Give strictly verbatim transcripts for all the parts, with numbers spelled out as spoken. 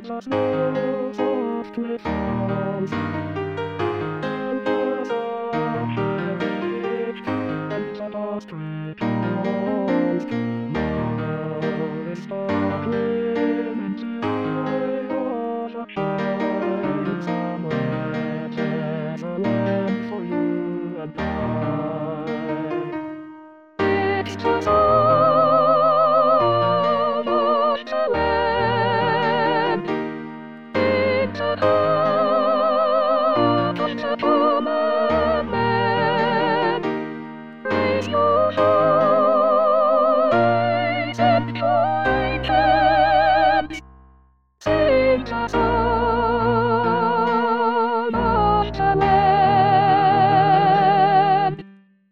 the snow softly falls, and the sunshine reached, and the dust returns. Now is sparkling into my heart a shine. Somewhere there's a land for you and I. It's the song of the land. It's the heart of the common man. Raise your voice and join hands. Sing the song of the land.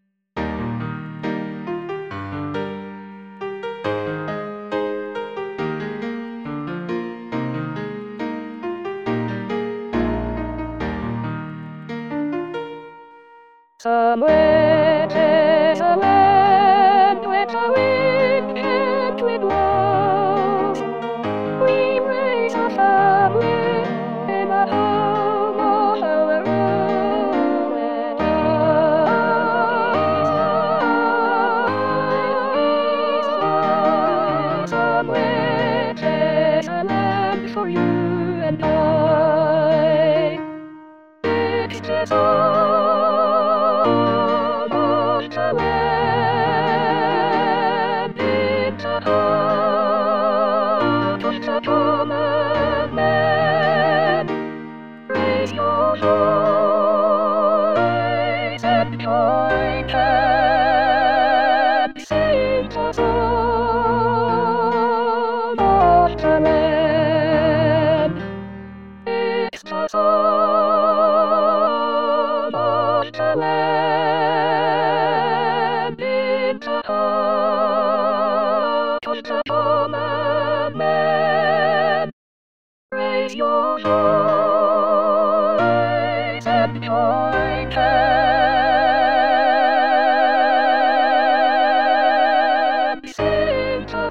Somewhere there's a land where the wind gently blows. We raise a family in a home on our own. Where eyes lie. Somewhere there's a land for you and I. It's the song of the land. It's the heart of the common man. Raise your voice and join hands. Sing the song of the land. It's the song of the land. In the heart of the common man. Raise your voice and join hands. Sing the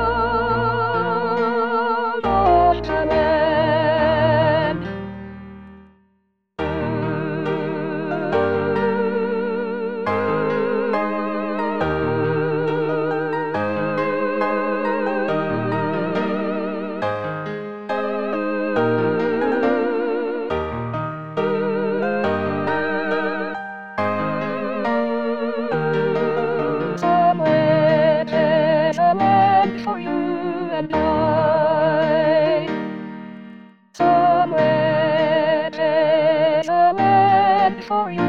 song of the land. Somewhere there's a land for you and I. Somewhere there's a land for you